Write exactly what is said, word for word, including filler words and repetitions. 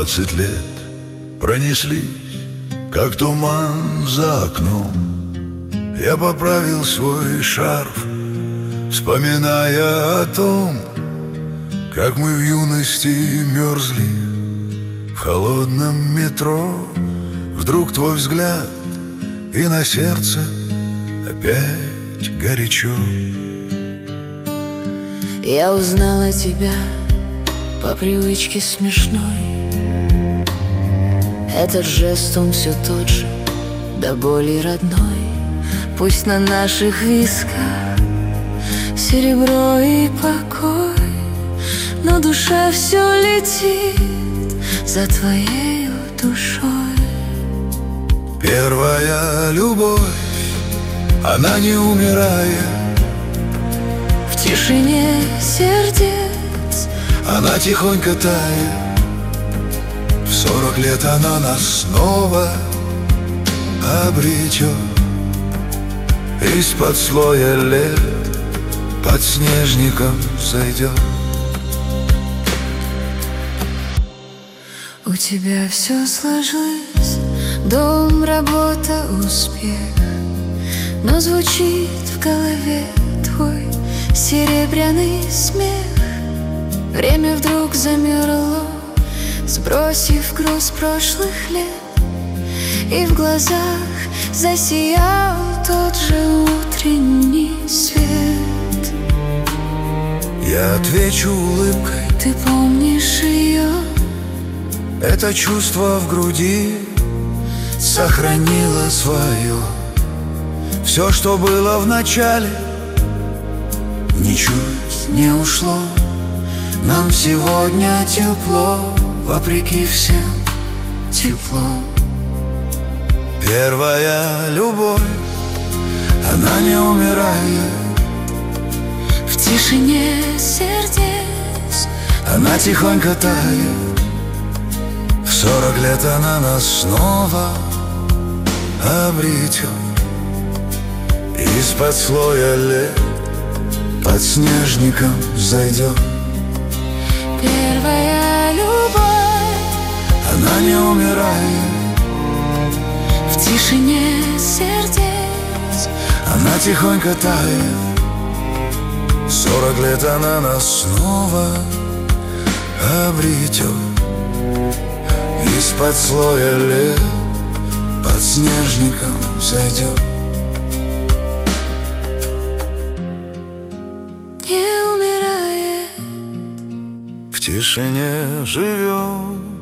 Двадцать лет пронеслись, как туман за окном. Я поправил свой шарф, вспоминая о том, как мы в юности мерзли в холодном метро. Вдруг твой взгляд, и на сердце опять горячо. Я узнала тебя по привычке смешной. Этот жест, он все тот же, до боли родной. Пусть на наших висках серебро и покой, но душа все летит за твоей душой. Первая любовь, она не умирает в тишине сердец, она тихонько тает. В сорок лет она нас снова обретет. Из-под слоя лет под снежником сойдет. У тебя все сложилось: дом, работа, успех, но звучит в голове твой серебряный смех. Время вдруг замерло, сбросив груз прошлых лет, и в глазах засиял тот же утренний свет. Я отвечу улыбкой: ты помнишь ее? Это чувство в груди сохранило свое. Все, что было в начале, ничуть не ушло. Нам сегодня тепло, вопреки всем тепло. Первая любовь, она не умирает в тишине сердец, она тихонько тает. В сорок лет она нас снова обретет. Из-под слоя лет под снежником зайдет. Первая любовь, она не умирает в тишине сердец, она тихонько тает. Сорок лет она нас снова обретет. Из-под слоя лет под снежником зайдет. не умирает, В тишине живет.